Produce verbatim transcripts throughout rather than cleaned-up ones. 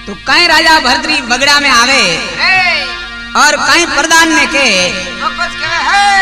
तो कहीं राजा भरतरी बगड़ा में आवे और कहीं प्रधान ने के तो कुछ कहे है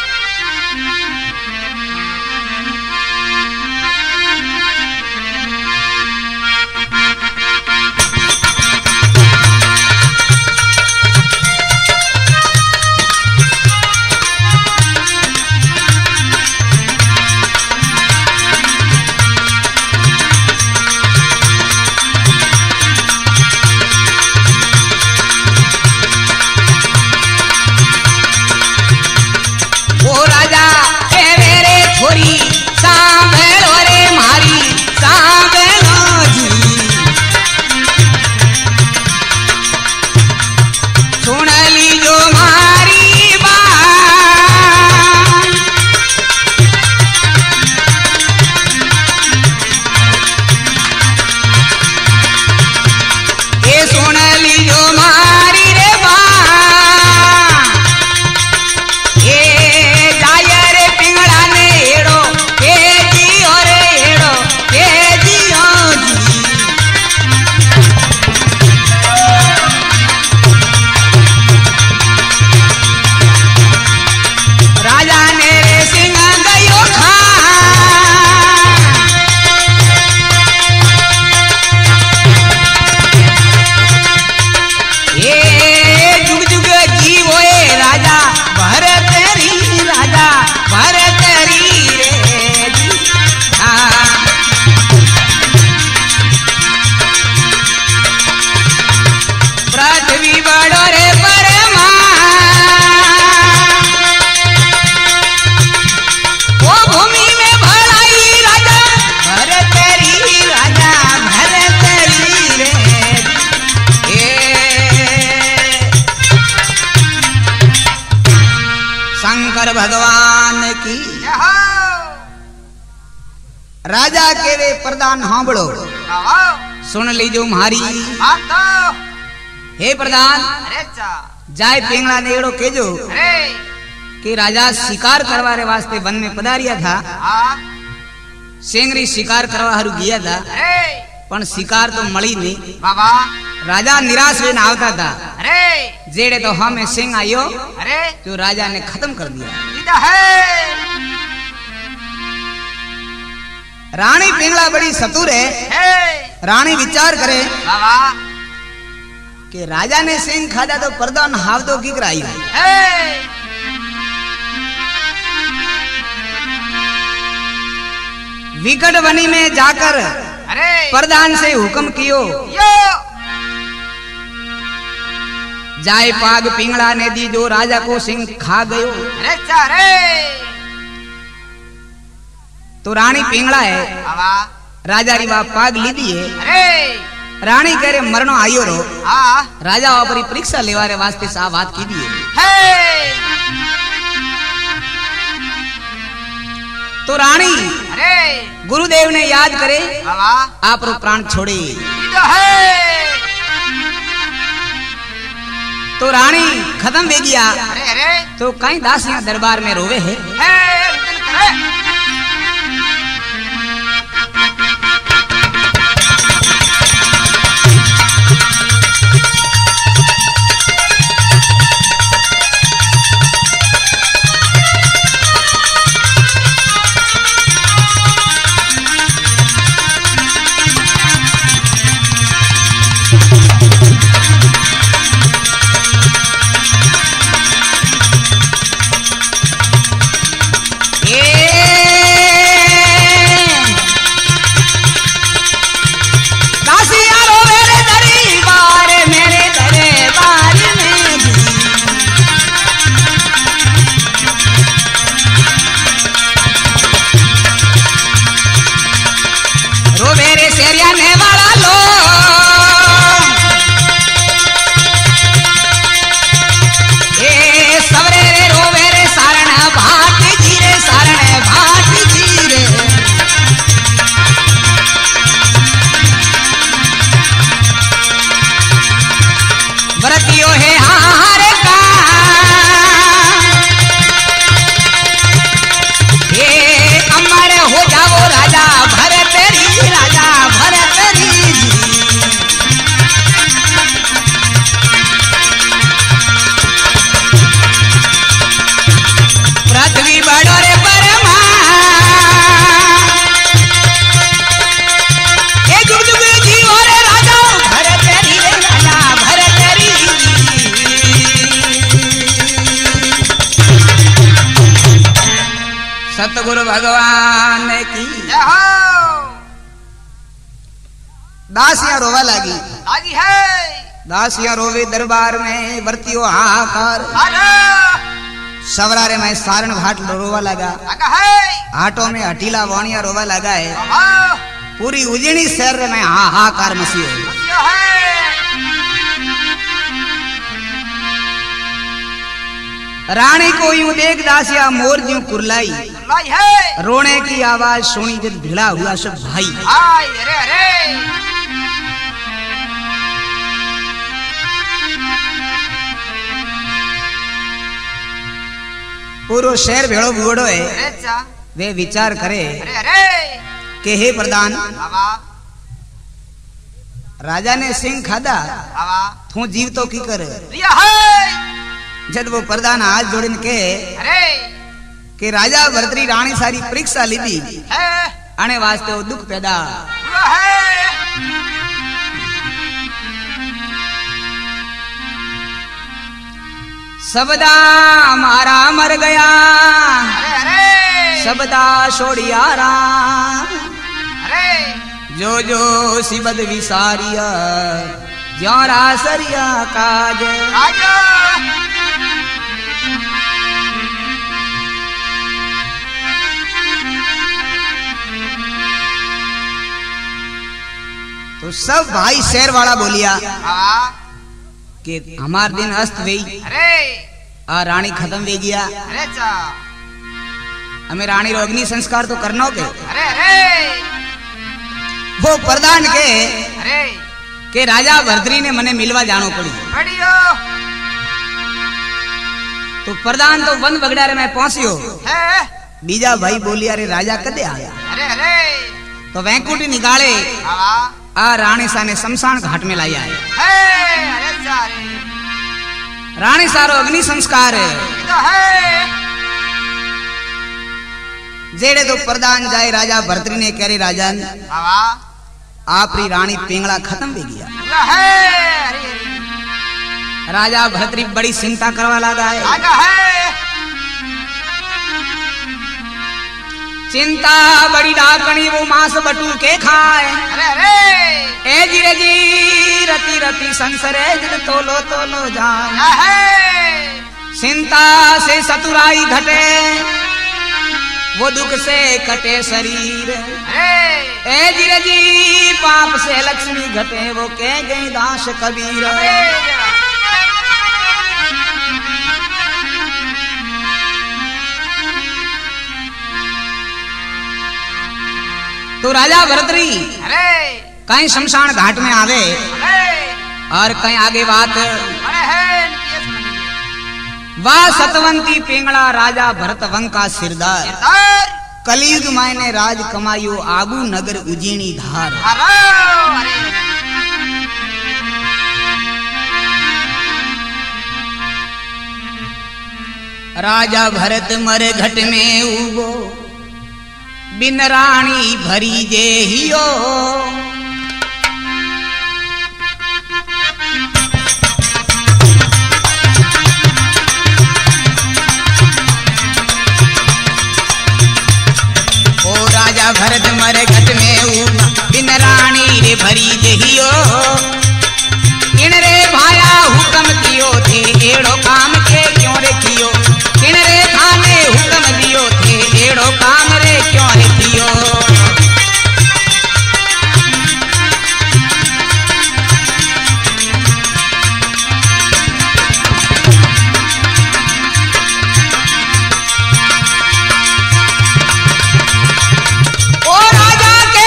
भगवान की राजा के वे प्रधान हांबड़ो सुन लीजो मारी हे प्रधान जाए पिंगला नेड़ो केजो कि राजा शिकार करवा रे वास्ते वन में पधारिया था सेंगरी शिकार करवा हरु गया था पण शिकार तो मળી नहीं बाबा राजा निराश में आवता था अरे जेड़े तो हमें सिंह आयो अरे तो राजा ने खत्म कर दिया है रानी पिंगला बड़ी सतुर है रानी विचार करे बाबा कि राजा ने सिंह खादा तो प्रधान हाव तो की कराई विकट वनी में जाकर अरे प्रधान से हुक्म कियो जाए पाग पिंगला ने दी जो राजा को सिंह खा गयो अरे चारे तो रानी पिंगला है राजा री बाप पाग ली दिए अरे रानी कह रहे मरणो आयो रो राजा अपनी परीक्षा लेवा रे वास्ते सा बात की दिए तो रानी अरे गुरुदेव ने याद करे आप रो प्राण छोड़े तो रानी खत्म वे गया अरे अरे तो कहीं दासियां दरबार में रोवे है, है गुरु भगवान की। जय हो। दासियां रोवा लगी लागी है। दासियां रोवे दरबार में बरतियो हाहाकार। सवरारे में सारण घाट रोवा लगा लगा है। हाटों में हटीला वाणिया रोवा लगा है। बाबा पूरी उजनी शहर में हाहाकार मची है। मसियो है। रानी को यूं देख दासिया मोर ज्यों कुरलाई। लाई है। रोने की आवाज सुनी जब भिड़ा हुआ सब भाई। हाय अरे अरे। पूरो शहर भेड़ो बुगड़ो है। अरे चा। वे विचार करे अरे अरे। के हे प्रधान बाबा राजा ने सिंह खादा बाबा तू जीव तो की कर। रिया है। जब वो प्रधान हाथ जोड़न के अरे के राजा भरतरी रानी सारी परीक्षा लीधी है। आने वास्ते वो दुख पैदा हुआ है। सबदा मारा मर गया अरे अरे। सबदा छोड़ियारा अरे जो जो सिबद विसारिया ज्यारा सरिया काज। राजा तो सब भाई शेर वाला बोलिया बाबा कि हमार दिन अस्त गई अरे आ रानी खत्म वे गया। अरे चा। हमें रानी रो अग्नि संस्कार तो करना के। अरे अरे। वो प्रधान के अरे के राजा भरतरी ने मने मिलवा जानो पड़ी। बढ़ियो तो प्रधान तो वन बगड़ारे में पहुंचियो। है। बीजा भाई बोलिया रे राजा कदे आया। अरे अरे। तो वैकुंठ निकाले बाबा आ रानी सा ने शमशान घाट में लाया है। है। अरे चा रे। रानी सारो अग्नि संस्कार है। तो है। जेड़े तो प्रधान जाए राजा भरतरी ने कह रे राजन बाबा आपरी रानी पिंगला खत्म हो गया। हुआ है। अरे अरे। राजा भरतरी बड़ी चिंता करवा लगा है। आगा है। चिंता बड़ी डाकनी वो मांस बटू के खाए। अरे अरे। ए जिरे जी रति रति संसरे जिद तोलो तोलो जान। है। चिंता से सतुराई घटे वो दुख से कटे शरीर। अरे ए जिरे जी पाप से लक्ष्मी घटे वो कह गई दास कबीर। तो राजा भरतरी अरे कहीं शमशान घाट में आवे अरे। और कहीं आगे बात अरे है। केस बनी। वाह सतवंती पिंगला राजा भरत वंक का सिरदार। सरदार कलयुग मायने राज कमायो आबू नगर उजीनी धार। हरो। अरे राजा भरत मर घट में उगो बिन रानी भरी जे हियो। ओ राजा भरत मर घट में उगो बिन रानी रे भरी जे हियो। किन रे भाया हुक्म कियो थे एड़ो काम के क्यों रे कियो। किन रे थाने हुक्म दियो थे एड़ो काम रे क्यों रे कियो। ओ राजा के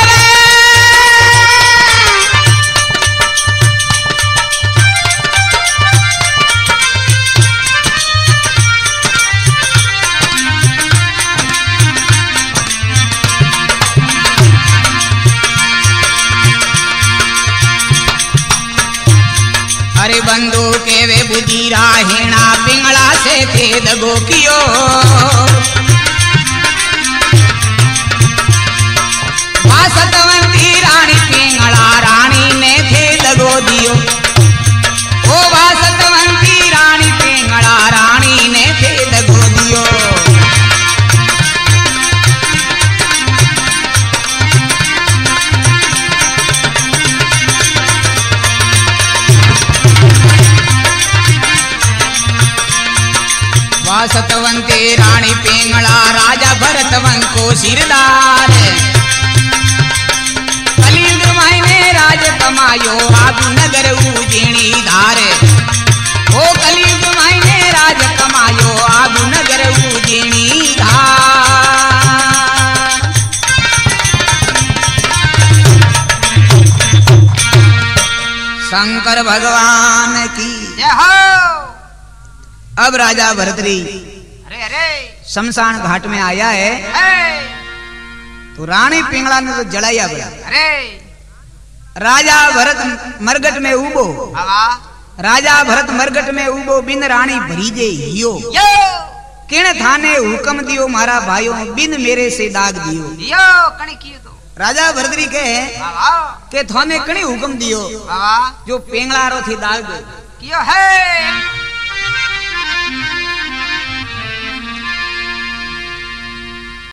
अरे बंधु के वे बुद्धि राहेणा पिंगला से थे दगो कियो। वासतवंती रानी पिंगला रानी ने थे दगो दियो। ओ वासतवंती रानी पिंगला रानी ने थे दगो दियो। भगवंते रानी पिंगला राजा भरत वंको सिरदार कलयुग मायने राज कमायो आगु नगर उजेणी धार ओ कलयुग मायने राज कमायो आगु नगर उजेणी धार। शंकर भगवान की जय हो। अब राजा भरतरी अरे अरे शमशान घाट में आया है हे तो रानी पिंगला ने तो जलाया बड़ा। अरे राजा भरत मरगट में उबो बाबा राजा भरत मरगट में उबो बिन रानी भरीजे हियो यो किण थाने हुक्म दियो मारा भाइयों बिन मेरे से दाग दियो। यो कणी कियो तो राजा भरतरी कहे बाबा के थाने कणी हुक्म दियो बाबा जो पिंगला रो थी दाग कियो है